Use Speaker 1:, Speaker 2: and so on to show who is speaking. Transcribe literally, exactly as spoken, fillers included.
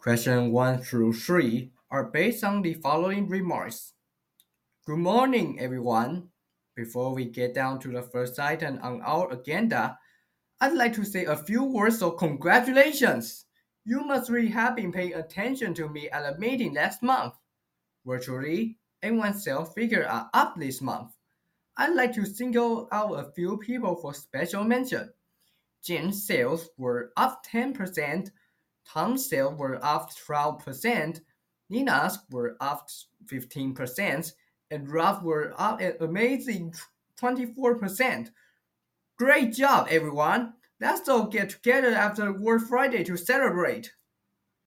Speaker 1: Question one through three are based on the following remarks. Good morning, everyone. Before we get down to the first item on our agenda, I'd like to say a few words of congratulations. You must really have been paying attention to me at a meeting last month. Virtually, everyone's sales figures are up this month. I'd like to single out a few people for special mention. Jim's sales were up ten percent, Tom's sales were up twelve percent, Nina's were up fifteen percent, and Ralph were up an amazing twenty-four percent. Great job, everyone! Let's all get together after World Friday to celebrate.